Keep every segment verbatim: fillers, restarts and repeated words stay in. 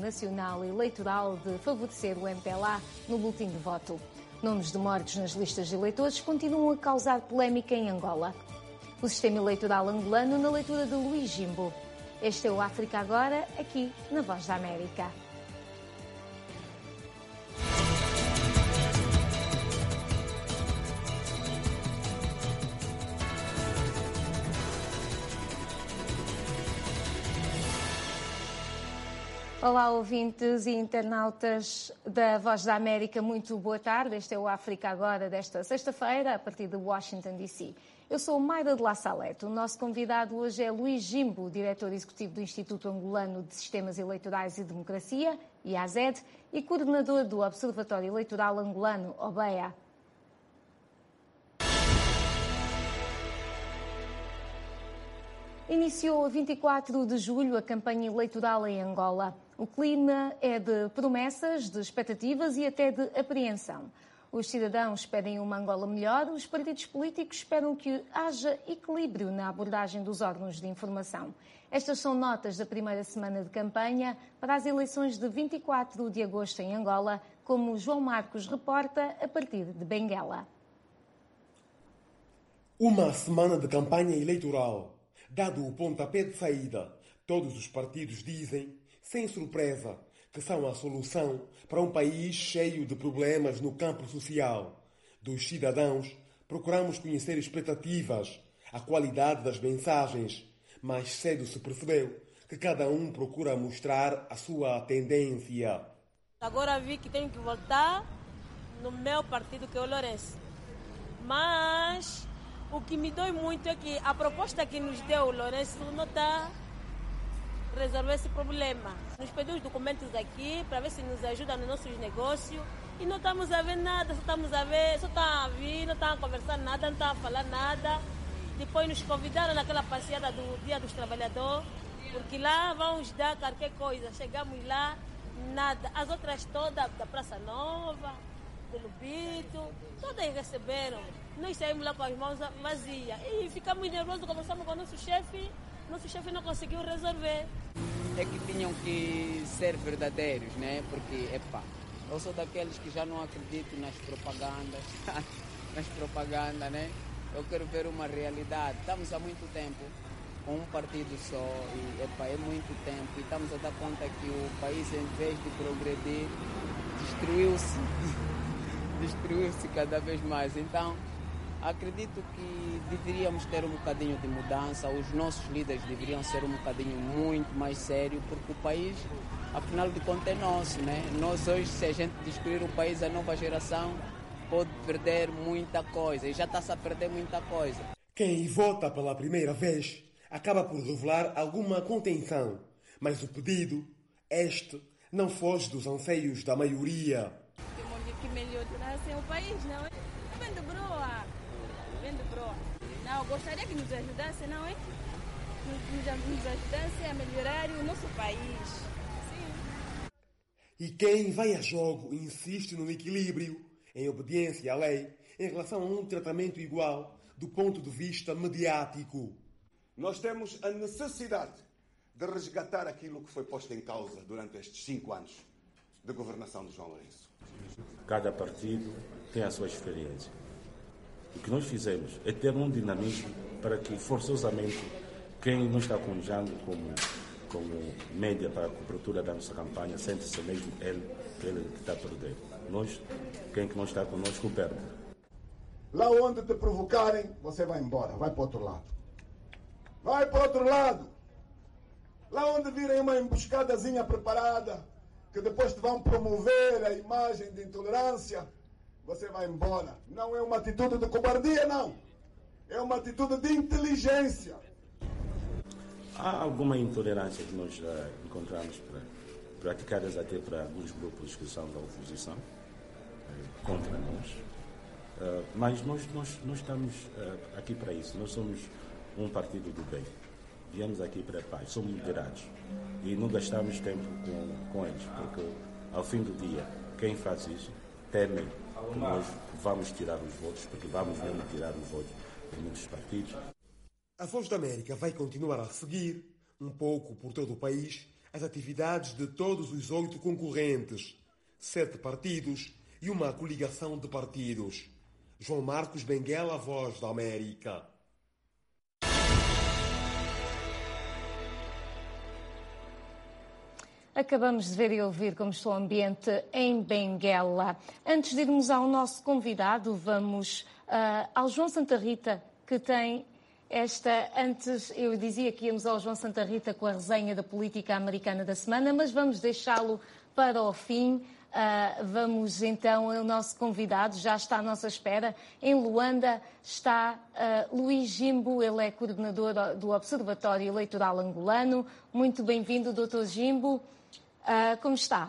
Nacional Eleitoral de favorecer o M P L A no boletim de voto. Nomes de mortos nas listas de eleitores continuam a causar polémica em Angola. O sistema eleitoral angolano na leitura de Luís Jimbo. Este é o África Agora, aqui na Voz da América. Olá, ouvintes e internautas da Voz da América, muito boa tarde. Este é o África Agora desta sexta-feira, a partir de Washington, D C Eu sou Mayra de La Salete. O nosso convidado hoje é Luís Jimbo, diretor executivo do Instituto Angolano de Sistemas Eleitorais e Democracia, I A Z E D, e coordenador do Observatório Eleitoral Angolano, O B E A. Iniciou a vinte e quatro de julho a campanha eleitoral em Angola. O clima é de promessas, de expectativas e até de apreensão. Os cidadãos pedem uma Angola melhor, os partidos políticos esperam que haja equilíbrio na abordagem dos órgãos de informação. Estas são notas da primeira semana de campanha para as eleições de vinte e quatro de agosto em Angola, como João Marcos reporta a partir de Benguela. Uma semana de campanha eleitoral. Dado o pontapé de saída, todos os partidos dizem, sem surpresa, que são a solução para um país cheio de problemas no campo social. Dos cidadãos, procuramos conhecer expectativas, a qualidade das mensagens. Mais cedo se percebeu que cada um procura mostrar a sua tendência. Agora vi que tenho que votar no meu partido, que é o Lourenço. Mas o que me dói muito é que a proposta que nos deu o Lourenço não está a resolver esse problema. Nos pediu os documentos aqui para ver se nos ajuda nos nossos negócios e não estamos a ver nada, só estamos a ver, só estão a vir, não estão a conversar nada, não estão a falar nada. Depois nos convidaram naquela passeada do Dia dos Trabalhadores, porque lá vamos dar qualquer coisa. Chegamos lá, nada. As outras todas, da Praça Nova, do Lubito, todas receberam. Nós saímos lá com as mãos vazias e ficamos nervosos, conversamos com o nosso chefe, nosso chefe não conseguiu resolver. É que tinham que ser verdadeiros, né? Porque, epá, eu sou daqueles que já não acredito nas propagandas, nas propagandas, né? Eu quero ver uma realidade. Estamos há muito tempo com um partido só e, epá, é muito tempo e estamos a dar conta que o país, em vez de progredir, destruiu-se, destruiu-se cada vez mais. Então, acredito que deveríamos ter um bocadinho de mudança, os nossos líderes deveriam ser um bocadinho muito mais sérios, porque o país, afinal de contas, é nosso, né? Nós hoje, se a gente destruir o país, a nova geração pode perder muita coisa, e já está-se a perder muita coisa. Quem vota pela primeira vez acaba por revelar alguma contenção, mas o pedido, este, não foge dos anseios da maioria. Temos que melhorar o país, não é? Vem de broa. Não, eu gostaria que nos ajudasse, não é? Nos, nos ajudasse a melhorar o nosso país. Sim. E quem vai a jogo insiste no equilíbrio, em obediência à lei, em relação a um tratamento igual do ponto de vista mediático. Nós temos a necessidade de resgatar aquilo que foi posto em causa durante estes cinco anos de governação de João Lourenço. Cada partido tem a sua experiência. O que nós fizemos é ter um dinamismo para que, forçosamente, quem não está conjando como, como média para a cobertura da nossa campanha, sente-se mesmo ele, ele que está a perder. Nós, quem que não está conosco, perde. Lá onde te provocarem, você vai embora, vai para o outro lado. Vai para o outro lado. Lá onde virem uma emboscadazinha preparada, que depois te vão promover a imagem de intolerância, você vai embora. Não é uma atitude de cobardia, não. É uma atitude de inteligência. Há alguma intolerância que nós uh, encontramos pra, praticadas até para alguns grupos que são da oposição, uh, contra nós. Uh, mas nós, nós, nós estamos uh, aqui para isso. Nós somos um partido do bem. Viemos aqui para a paz. Somos moderados. E não gastamos tempo com, com eles. Porque, ao fim do dia, quem faz isso, temem que nós vamos tirar os votos, porque vamos mesmo tirar os votos de muitos partidos. A Voz da América vai continuar a seguir, um pouco por todo o país, as atividades de todos os oito concorrentes, sete partidos e uma coligação de partidos. João Marcos Benguela, Voz da América. Acabamos de ver e ouvir como está o ambiente em Benguela. Antes de irmos ao nosso convidado, vamos uh, ao João Santa Rita, que tem esta... Antes eu dizia que íamos ao João Santa Rita com a resenha da política americana da semana, mas vamos deixá-lo para o fim. Uh, vamos então ao nosso convidado, já está à nossa espera. Em Luanda está uh, Luís Jimbo, ele é coordenador do Observatório Eleitoral Angolano. Muito bem-vindo, doutor Jimbo. Uh, como está?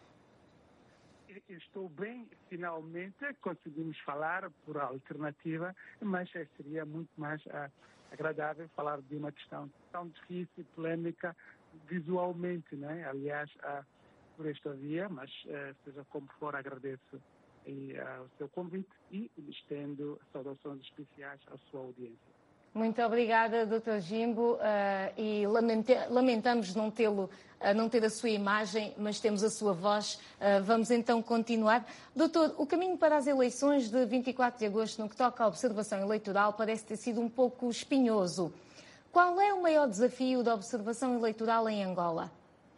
Estou bem, finalmente conseguimos falar por alternativa, mas seria muito mais uh, agradável falar de uma questão tão difícil, polêmica, visualmente, né? Aliás, uh, por esta via, mas uh, seja como for, agradeço e, uh, o seu convite e estendo saudações especiais à sua audiência. Muito obrigada, doutor Jimbo, uh, e lamenta lamentamos não tê-lo, uh, não ter a sua imagem, mas temos a sua voz. Uh, vamos então continuar. Doutor, o caminho para as eleições de vinte e quatro de agosto, no que toca à observação eleitoral, parece ter sido um pouco espinhoso. Qual é o maior desafio da observação eleitoral em Angola?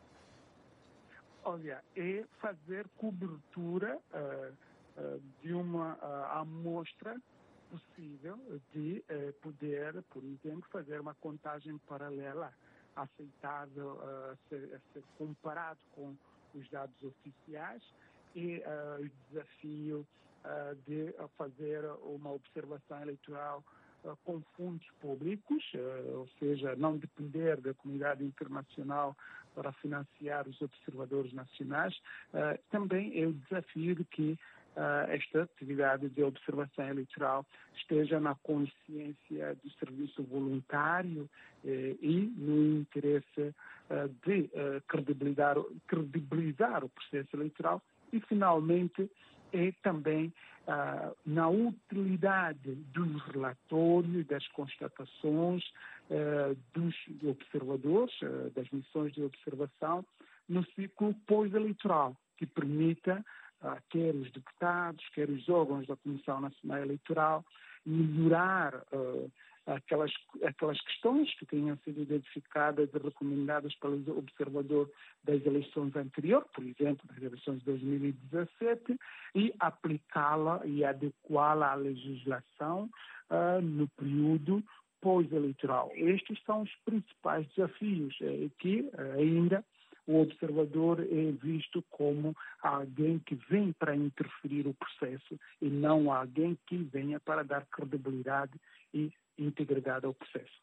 Olha, é fazer cobertura uh, uh, de uma uh, amostra possível de uh, poder, por exemplo, fazer uma contagem paralela aceitável uh, a, ser, a ser comparado com os dados oficiais e uh, o desafio uh, de fazer uma observação eleitoral uh, com fundos públicos, uh, ou seja, não depender da comunidade internacional para financiar os observadores nacionais. Uh, também é o desafio de que Uh, esta atividade de observação eleitoral esteja na consciência do serviço voluntário eh, e no interesse uh, de uh, credibilizar, credibilizar o processo eleitoral e, finalmente, é também uh, na utilidade dos relatórios, das constatações uh, dos observadores, uh, das missões de observação, no ciclo pós-eleitoral, que permita Uh, quer os deputados, quer os órgãos da Comissão Nacional Eleitoral, melhorar uh, aquelas, aquelas questões que tenham sido identificadas e recomendadas pelo observador das eleições anteriores, por exemplo, das eleições de dois mil e dezassete, e aplicá-la e adequá-la à legislação uh, no período pós-eleitoral. Estes são os principais desafios eh, que uh, ainda o observador é visto como alguém que vem para interferir o processo e não alguém que venha para dar credibilidade e integridade ao processo.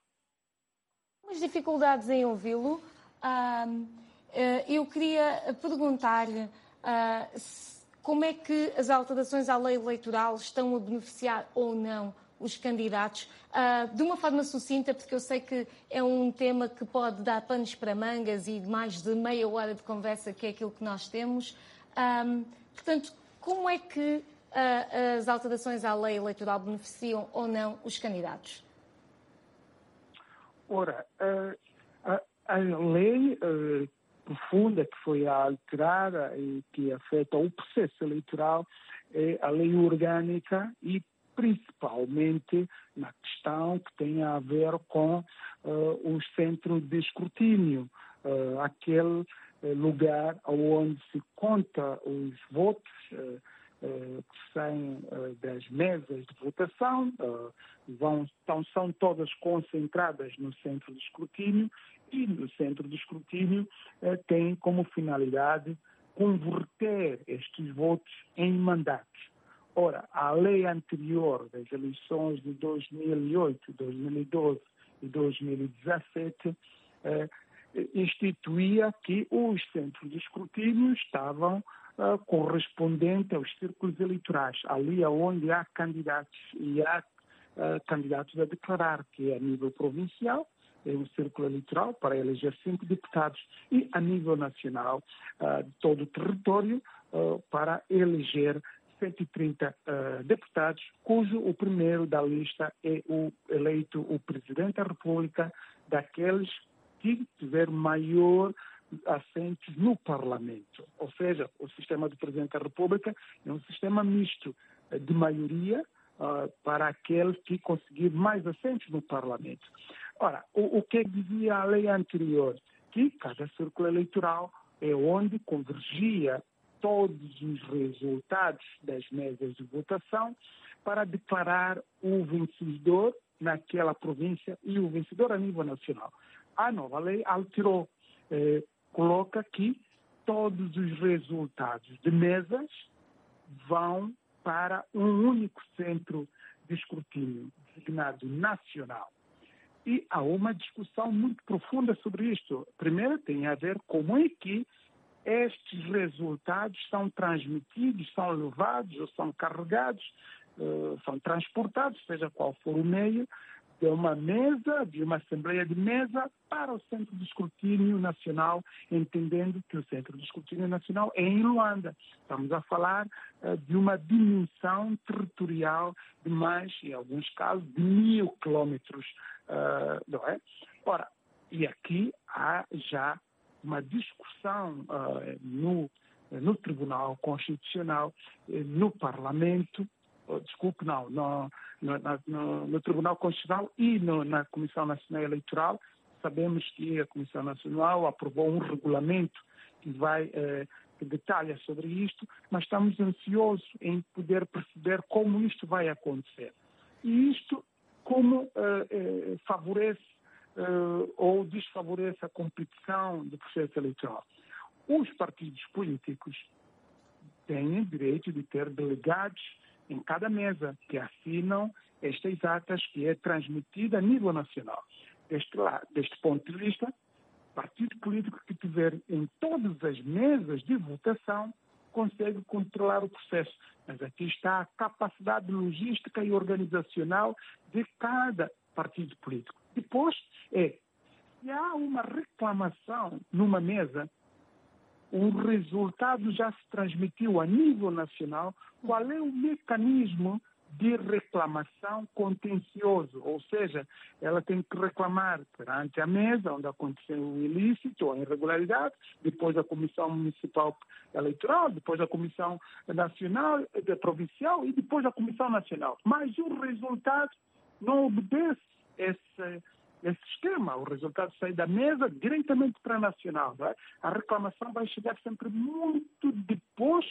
As dificuldades em ouvi-lo. Uh, eu queria perguntar-lhe uh, como é que as alterações à lei eleitoral estão a beneficiar ou não os candidatos, uh, de uma forma sucinta, porque eu sei que é um tema que pode dar panos para mangas e mais de meia hora de conversa, que é aquilo que nós temos. Um, portanto, como é que uh, as alterações à lei eleitoral beneficiam ou não os candidatos? Ora, uh, a, a lei uh, profunda que foi alterada e que afeta o processo eleitoral é a lei orgânica e principalmente na questão que tem a ver com uh, o centro de escrutínio, uh, aquele uh, lugar onde se conta os votos uh, uh, que saem uh, das mesas de votação, uh, vão, então, são todas concentradas no centro de escrutínio e no centro de escrutínio uh, tem como finalidade converter estes votos em mandatos. Ora, a lei anterior das eleições de dois mil e oito, dois mil e doze e dois mil e dezassete eh, instituía que os centros de escrutínio estavam eh, correspondentes aos círculos eleitorais, ali onde há candidatos e há eh, candidatos a declarar, que é a nível provincial, é um círculo eleitoral para eleger cinco deputados, e a nível nacional, eh, todo o território, eh, para eleger cento e trinta uh, deputados, cujo o primeiro da lista é o eleito o Presidente da República, daqueles que tiver maior assentos no Parlamento. Ou seja, o sistema do Presidente da República é um sistema misto de maioria uh, para aquele que conseguir mais assentos no Parlamento. Ora, o, o que dizia a lei anterior? Que cada círculo eleitoral é onde convergia todos os resultados das mesas de votação para declarar o vencedor naquela província e o vencedor a nível nacional. A nova lei alterou, eh, coloca que todos os resultados de mesas vão para um único centro de escrutínio, designado nacional. E há uma discussão muito profunda sobre isto. Primeiro, tem a ver como é que estes resultados são transmitidos, são levados ou são carregados, uh, são transportados, seja qual for o meio, de uma mesa, de uma assembleia de mesa para o Centro de Escrutínio Nacional, entendendo que o Centro de Escrutínio Nacional é em Luanda. Estamos a falar uh, de uma dimensão territorial de mais, em alguns casos, de mil quilómetros, uh, não é? Ora, e aqui há já uma discussão uh, no, no Tribunal Constitucional, no Parlamento, oh, desculpe, não, no, no, no, no Tribunal Constitucional e no, na Comissão Nacional Eleitoral. Sabemos que a Comissão Nacional aprovou um regulamento que vai eh, que detalha sobre isto, mas estamos ansiosos em poder perceber como isto vai acontecer. E isto como eh, eh, favorece Uh, ou desfavorece a competição do processo eleitoral. Os partidos políticos têm direito de ter delegados em cada mesa que assinam estas atas que é transmitida a nível nacional. Deste, lá, deste ponto de vista, o partido político que tiver em todas as mesas de votação consegue controlar o processo. Mas aqui está a capacidade logística e organizacional de cada partido político. Depois, é, se há uma reclamação numa mesa, o resultado já se transmitiu a nível nacional, qual é o mecanismo de reclamação contencioso? Ou seja, ela tem que reclamar perante a mesa onde aconteceu o ilícito ou a irregularidade, depois a Comissão Municipal Eleitoral, depois a Comissão Nacional, Provincial e depois a Comissão Nacional. Mas o resultado não obedece esse, esse sistema. O resultado sai da mesa diretamente para a nacional. Não é? A reclamação vai chegar sempre muito depois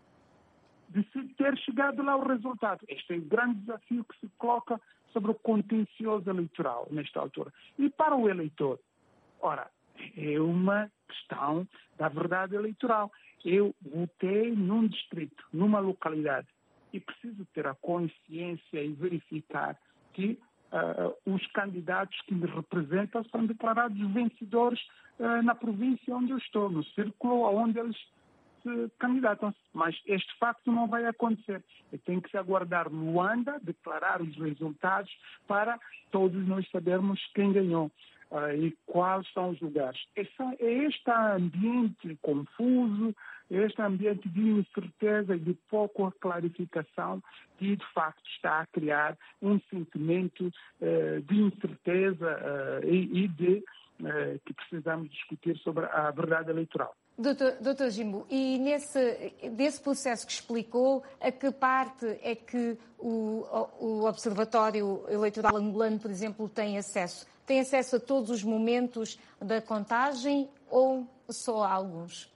de se ter chegado lá o resultado. Este é o grande desafio que se coloca sobre o contencioso eleitoral nesta altura. E para o eleitor, ora, é uma questão da verdade eleitoral. Eu votei num distrito, numa localidade, e preciso ter a consciência e verificar que Uh, os candidatos que me representam são declarados vencedores uh, na província onde eu estou, no círculo onde eles se candidatam. Mas este facto não vai acontecer. Eu tenho que se aguardar Luanda, declarar os resultados para todos nós sabermos quem ganhou uh, e quais são os lugares. Esse, é este ambiente confuso, este ambiente de incerteza e de pouca clarificação que, de facto, está a criar um sentimento uh, de incerteza uh, e, e de uh, que precisamos discutir sobre a verdade eleitoral. Doutor, doutor Jimbo, e nesse desse processo que explicou, a que parte é que o, o Observatório Eleitoral Angolano, por exemplo, tem acesso? Tem acesso a todos os momentos da contagem ou só a alguns?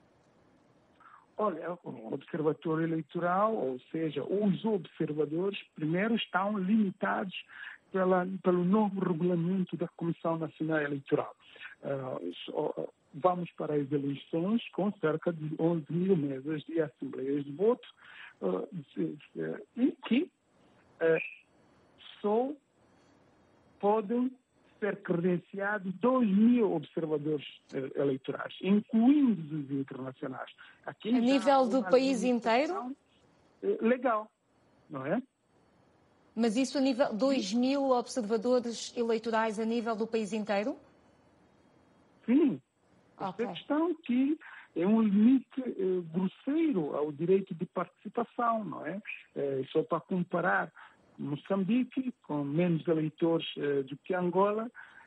Olha, o Observatório Eleitoral, ou seja, os observadores, primeiro estão limitados pela, pelo novo regulamento da Comissão Nacional Eleitoral. Uh, vamos para as eleições com cerca de onze mil mesas de assembleias de voto uh, e que uh, só podem ser credenciados dois mil observadores uh, eleitorais, incluindo os internacionais. Aqui a nível do país inteiro? Legal, não é? Mas isso a nível dois mil observadores eleitorais a nível do país inteiro? Sim. Okay. Essa questão que é um limite eh, grosseiro ao direito de participação, não é? Eh, só para comparar Moçambique, com menos eleitores eh, do que Angola,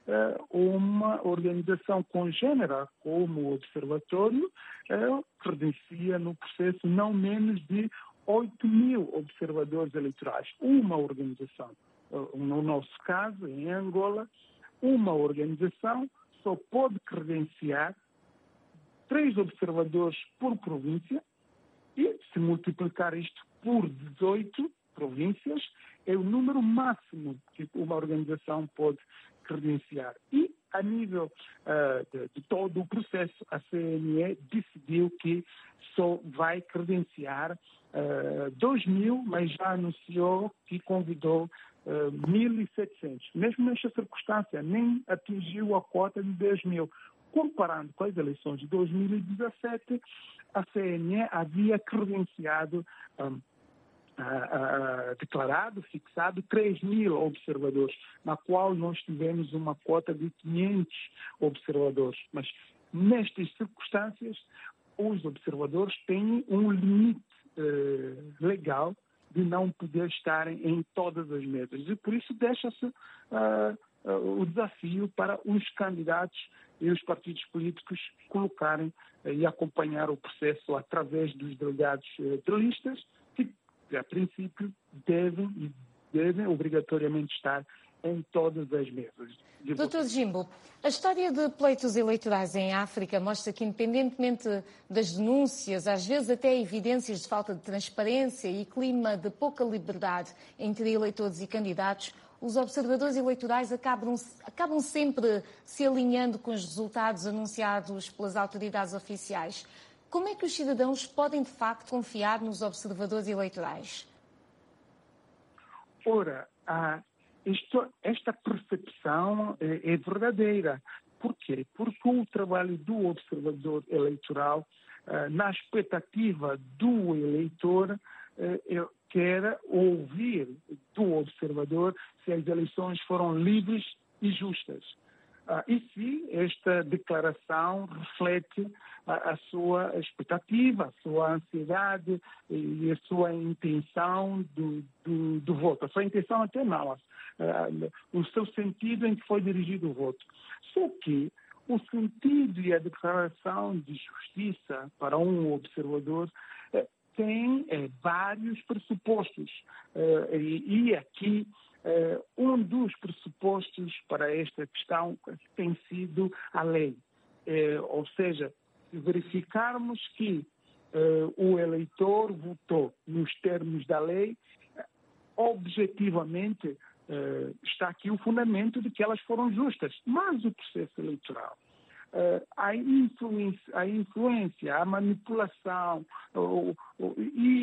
uma organização congênera como o Observatório credencia no processo não menos de oito mil observadores eleitorais. Uma organização, no nosso caso, em Angola, uma organização só pode credenciar três observadores por província e, se multiplicar isto por dezoito províncias, é o número máximo que uma organização pode credenciar. E, a nível uh, de, de todo o processo, a C N E decidiu que só vai credenciar uh, dois mil, mas já anunciou que convidou uh, mil e setecentos. Mesmo nesta circunstância, nem atingiu a cota de dez mil. Comparando com as eleições de dois mil e dezassete, a C N E havia credenciado um, Uh, uh, declarado, fixado três mil observadores, na qual nós tivemos uma cota de quinhentos observadores. Mas, nestas circunstâncias, os observadores têm um limite uh, legal de não poder estarem em todas as mesas. E, por isso, deixa-se uh, uh, o desafio para os candidatos e os partidos políticos colocarem uh, e acompanhar o processo através dos delegados uh, de listas, que a princípio, devem e devem obrigatoriamente estar em todas as mesas. doutor Jimbo, a história de pleitos eleitorais em África mostra que, independentemente das denúncias, às vezes até evidências de falta de transparência e clima de pouca liberdade entre eleitores e candidatos, os observadores eleitorais acabam, acabam sempre se alinhando com os resultados anunciados pelas autoridades oficiais. Como é que os cidadãos podem, de facto, confiar nos observadores eleitorais? Ora, ah, isto, esta percepção é, é verdadeira. Por quê? Porque o trabalho do observador eleitoral, ah, na expectativa do eleitor, ah, quer ouvir do observador se as eleições foram livres e justas. Ah, e se esta declaração reflete a, a sua expectativa, a sua ansiedade e a sua intenção do, do, do voto. A sua intenção até não, ah, o seu sentido em que foi dirigido o voto. Só que o sentido e a declaração de justiça para um observador eh, tem eh, vários pressupostos. Eh, e, e aqui Uh, um dos pressupostos para esta questão tem sido a lei. Uh, ou seja, verificarmos que uh, o eleitor votou nos termos da lei, objetivamente uh, está aqui o fundamento de que elas foram justas. Mas o processo eleitoral, uh, a, influência, a influência, a manipulação uh, uh,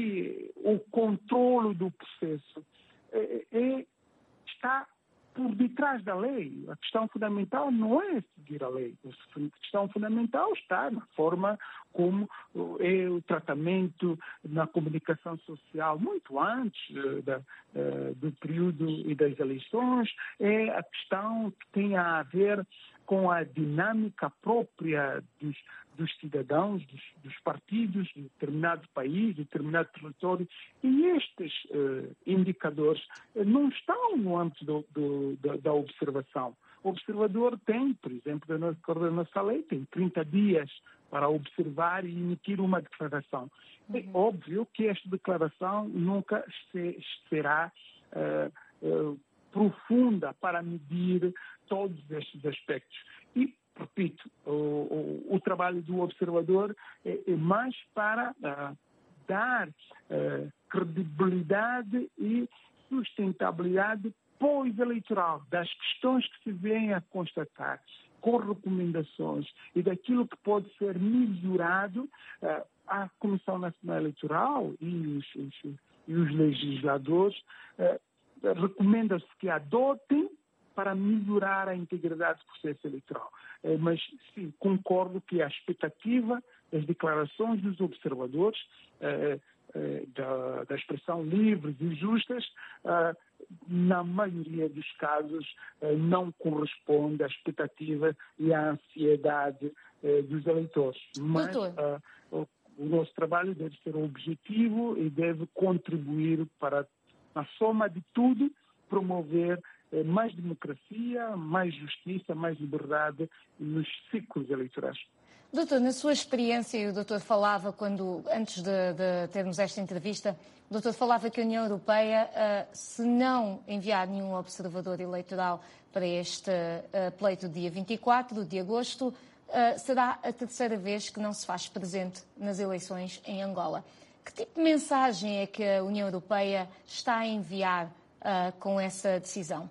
e o controle do processo uh, é está por detrás da lei. A questão fundamental não é seguir a lei. A questão fundamental está na forma como é o tratamento na comunicação social, muito antes da, do período e das eleições. É a questão que tem a ver com a dinâmica própria dos, dos cidadãos, dos, dos partidos de determinado país, de determinado território. E estes uh, indicadores uh, não estão no âmbito do, do, da, da observação. O observador tem, por exemplo, na nossa lei, tem trinta dias para observar e emitir uma declaração. Uhum. É óbvio que esta declaração nunca se, será uh, uh, profunda para medir todos estes aspectos. E, repito, o, o, o trabalho do observador é, é mais para uh, dar uh, credibilidade e sustentabilidade pós-eleitoral das questões que se vêm a constatar, com recomendações e daquilo que pode ser melhorado. Uh, a Comissão Nacional Eleitoral e os, os, e os legisladores uh, recomenda-se que adotem para melhorar a integridade do processo eleitoral. Mas, sim, concordo que a expectativa, as declarações dos observadores, eh, eh, da, da expressão livres e justas, eh, na maioria dos casos, eh, não corresponde à expectativa e à ansiedade eh, dos eleitores. Mas eh, o, o nosso trabalho deve ser objetivo e deve contribuir para, na soma de tudo, promover mais democracia, mais justiça, mais liberdade nos ciclos eleitorais. Doutor, na sua experiência, e o doutor falava, quando, antes de, de termos esta entrevista, o doutor falava que a União Europeia, uh, se não enviar nenhum observador eleitoral para este uh, pleito do dia vinte e quatro de agosto, uh, será a terceira vez que não se faz presente nas eleições em Angola. Que tipo de mensagem é que a União Europeia está a enviar uh, com essa decisão?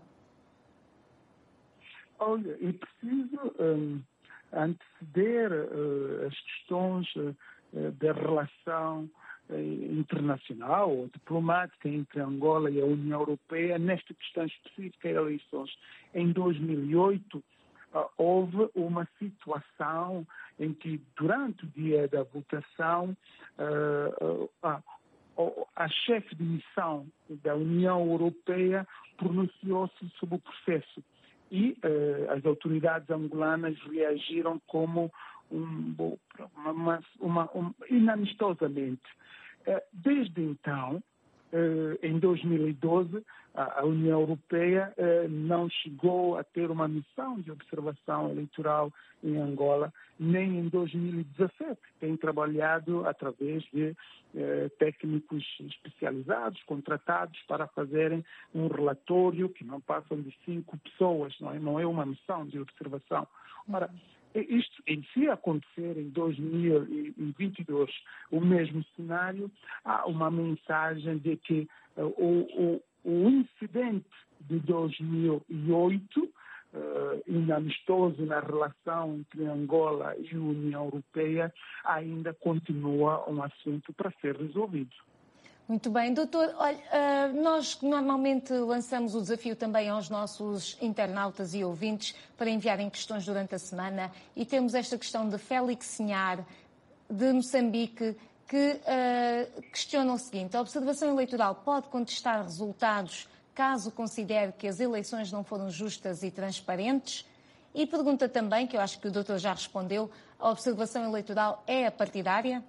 Olha, é preciso um, anteceder uh, as questões uh, da relação uh, internacional ou diplomática entre Angola e a União Europeia nesta questão específica de eleições. Em dois mil e oito, uh, houve uma situação em que, durante o dia da votação, uh, uh, uh, a chefe de missão da União Europeia pronunciou-se sobre o processo. E uh, as autoridades angolanas reagiram como um, uma, uma, uma, inamistosamente. Uh, desde então, uh, em dois mil e doze, a, a União Europeia uh, não chegou a ter uma missão de observação eleitoral em Angola, nem em dois mil e dezassete. Tem trabalhado através de eh, técnicos especializados, contratados para fazerem um relatório que não passam de cinco pessoas, não é, não é uma missão de observação. Ora, isto, em se acontecer em dois mil e vinte e dois o mesmo cenário, há uma mensagem de que uh, o, o, o incidente de dois mil e oito, Uh, inamistoso na relação entre Angola e a União Europeia, ainda continua um assunto para ser resolvido. Muito bem, doutor. Olha, uh, nós normalmente lançamos o desafio também aos nossos internautas e ouvintes para enviarem questões durante a semana e temos esta questão de Félix Sinhar, de Moçambique, que uh, questiona o seguinte: a observação eleitoral pode contestar resultados caso considere que as eleições não foram justas e transparentes? E pergunta também, que eu acho que o doutor já respondeu, a observação eleitoral é a partidária?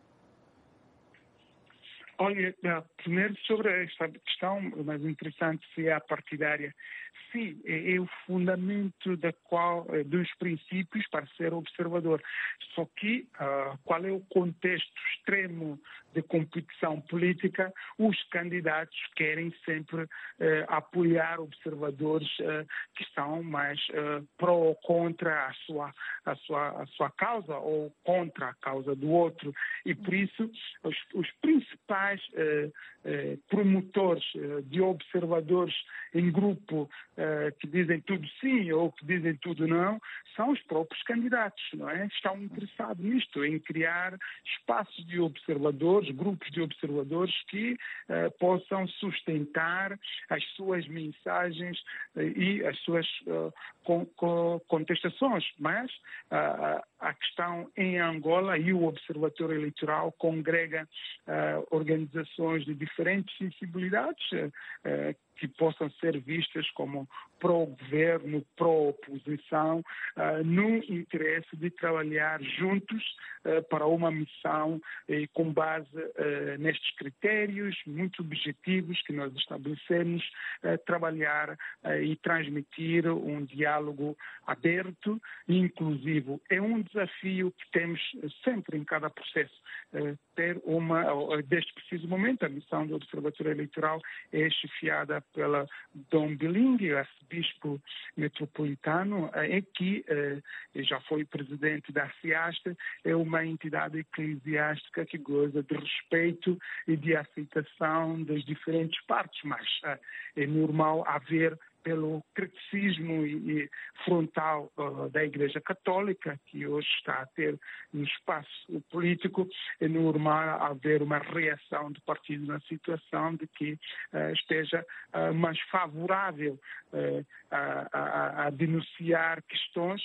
Olha, primeiro sobre esta questão, mais interessante, se é a partidária. Sim, é, é o fundamento da qual, dos princípios para ser observador. Só que, uh, qual é o contexto extremo de competição política? Os candidatos querem sempre uh, apoiar observadores uh, que são mais uh, pró ou contra a sua, a, sua, a sua causa ou contra a causa do outro. E, por isso, os, os principais uh, uh, promotores uh, de observadores em grupo uh, que dizem tudo sim ou que dizem tudo não, são os próprios candidatos, não é? Estão interessados nisto, em criar espaços de observadores, grupos de observadores que uh, possam sustentar as suas mensagens uh, e as suas uh, con con contestações. Mas uh, a questão em Angola e o Observatório Eleitoral congrega uh, organizações de diferentes sensibilidades uh, que possam ser vistas como pró-governo, pró-oposição, uh, no interesse de trabalhar juntos uh, para uma missão uh, com base uh, nestes critérios muito objetivos que nós estabelecemos, uh, trabalhar uh, e transmitir um diálogo aberto e inclusivo. É um desafio que temos sempre em cada processo, uh, ter uma, uh, deste preciso momento, a missão do Observatório Eleitoral é chefiada pela Dom Bilingue, arcebispo metropolitano, é que eh, já foi presidente da SIAST, é uma entidade eclesiástica que goza de respeito e de aceitação das diferentes partes, mas eh, é normal haver, pelo criticismo e, e frontal uh, da Igreja Católica, que hoje está a ter no espaço político, é normal haver uma reação do partido na situação de que uh, esteja uh, mais favorável uh, a, a, a denunciar questões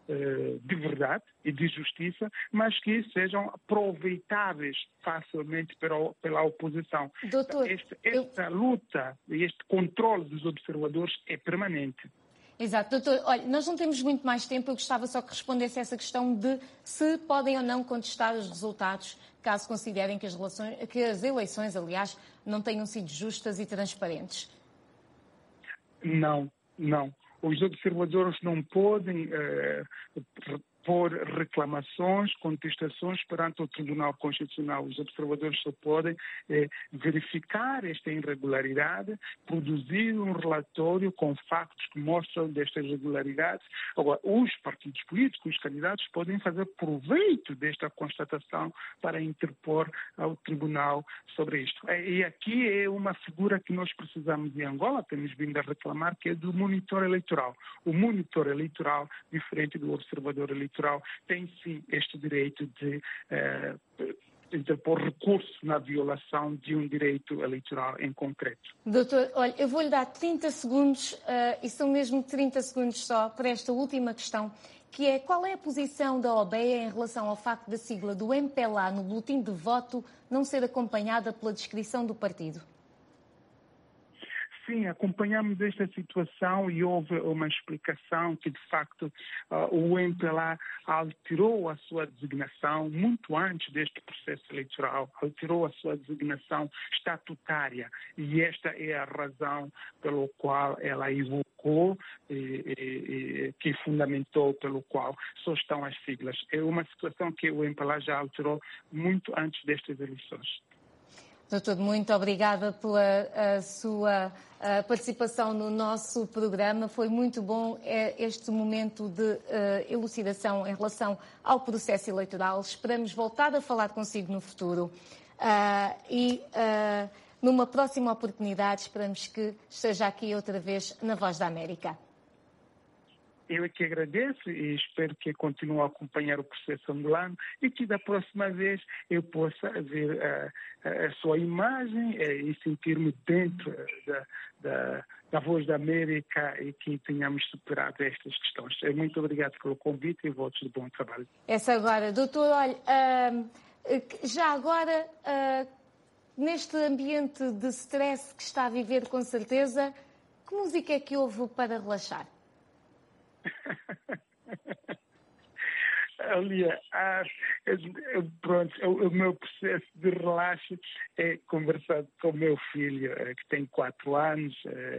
de verdade e de justiça, mas que sejam aproveitáveis facilmente pela, pela oposição. Doutor, esta esta eu... luta e este controle dos observadores é permanente. Exato. Doutor, olha, nós não temos muito mais tempo, eu gostava só que respondesse a essa questão de se podem ou não contestar os resultados, caso considerem que as, relações, que as eleições, aliás, não tenham sido justas e transparentes. Não. não. Os observadores não podem eh, pôr reclamações, contestações perante o Tribunal Constitucional. Os observadores só podem eh, verificar esta irregularidade, produzir um relatório com factos que mostram destas irregularidades. Agora, os partidos políticos, os candidatos, podem fazer proveito desta constatação para interpor ao Tribunal sobre isto. E aqui é uma figura que nós precisamos em Angola, temos vindo a reclamar, que é do monitor eleitoral. O monitor eleitoral, diferente do observador eleitoral, tem sim este direito de eh, interpor recurso na violação de um direito eleitoral em concreto. Doutor, olha, eu vou-lhe dar trinta segundos, uh, e são mesmo trinta segundos só, para esta última questão, que é qual é a posição da O B E em relação ao facto da sigla do M P L A no boletim de voto não ser acompanhada pela descrição do partido? Sim, acompanhamos esta situação e houve uma explicação que, de facto, uh, o M P L A alterou a sua designação muito antes deste processo eleitoral, alterou a sua designação estatutária e esta é a razão pela qual ela evocou e, e, e que fundamentou pelo qual só estão as siglas. É uma situação que o M P L A já alterou muito antes destas eleições. Doutor, muito obrigada pela a sua a participação no nosso programa. Foi muito bom este momento de uh, elucidação em relação ao processo eleitoral. Esperamos voltar a falar consigo no futuro. Uh, e uh, numa próxima oportunidade, esperamos que esteja aqui outra vez na Voz da América. Eu é que agradeço e espero que continue a acompanhar o processo angolano e que da próxima vez eu possa ver a, a, a sua imagem e sentir-me dentro da, da, da Voz da América e que tenhamos superado estas questões. Muito obrigado pelo convite e votos de bom trabalho. Essa agora, doutor, olha, uh, já agora, uh, neste ambiente de stress que está a viver com certeza, que música é que houve para relaxar? Olha, ah, pronto, o, o meu processo de relaxo é conversar com o meu filho, que tem quatro anos,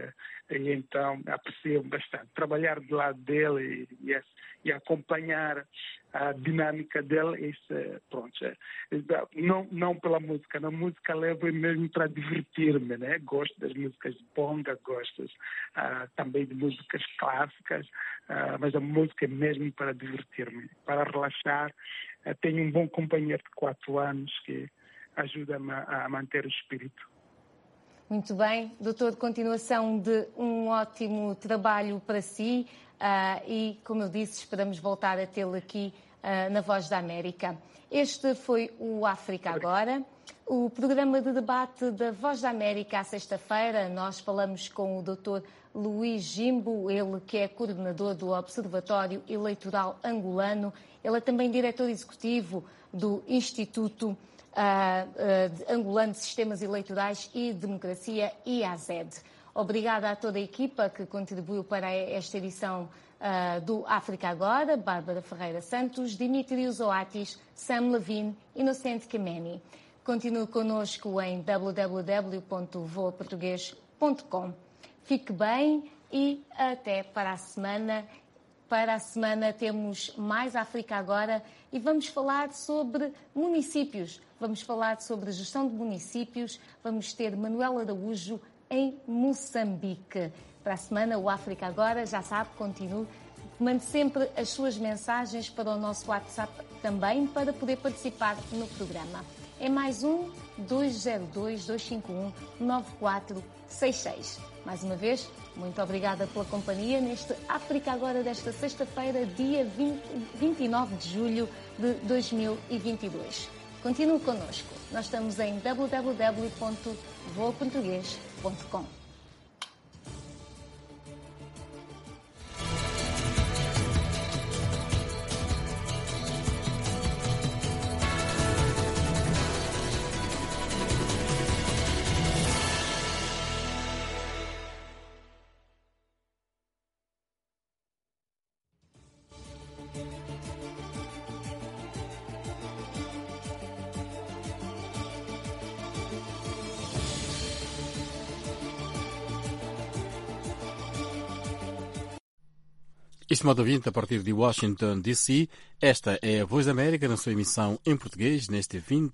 e então aprecio bastante trabalhar do lado dele e, e, e acompanhar a dinâmica dele. Isso, pronto, não, não pela música, na música levo mesmo para divertir-me, né? Gosto das músicas de bonga, gosto ah, também de músicas clássicas, ah, mas a música é mesmo para divertir-me, para relaxar. Ah, tenho um bom companheiro de quatro anos que ajuda-me a manter o espírito. Muito bem, doutor, continuação de um ótimo trabalho para si uh, e, como eu disse, esperamos voltar a tê-lo aqui uh, na Voz da América. Este foi o África Agora, o programa de debate da Voz da América à sexta-feira. Nós falamos com o doutor Luís Jimbo, ele que é coordenador do Observatório Eleitoral Angolano. Ele é também diretor executivo do Instituto Uh, uh, Angolano de Sistemas Eleitorais e Democracia, I A Z E D. Obrigada a toda a equipa que contribuiu para esta edição uh, do África Agora, Bárbara Ferreira Santos, Dimitrios Oatis, Sam Levine, Inocente Kameni. Continue connosco em w w w ponto voa português ponto com. Fique bem e até para a semana. Para a semana temos mais África Agora e vamos falar sobre municípios. Vamos falar sobre gestão de municípios. Vamos ter Manuel Araújo em Moçambique. Para a semana, o África Agora, já sabe, continue. Mande sempre as suas mensagens para o nosso WhatsApp também para poder participar no programa. É mais um dois zero dois, dois cinco um, nove quatro seis seis. Mais uma vez, muito obrigada pela companhia neste África Agora desta sexta-feira, dia vinte e nove de julho de dois mil e vinte e dois. Continue connosco. Nós estamos em w w w ponto voa português ponto com. Estimado ouvinte, a partir de Washington, D C, esta é a Voz da América na sua emissão em português neste vinte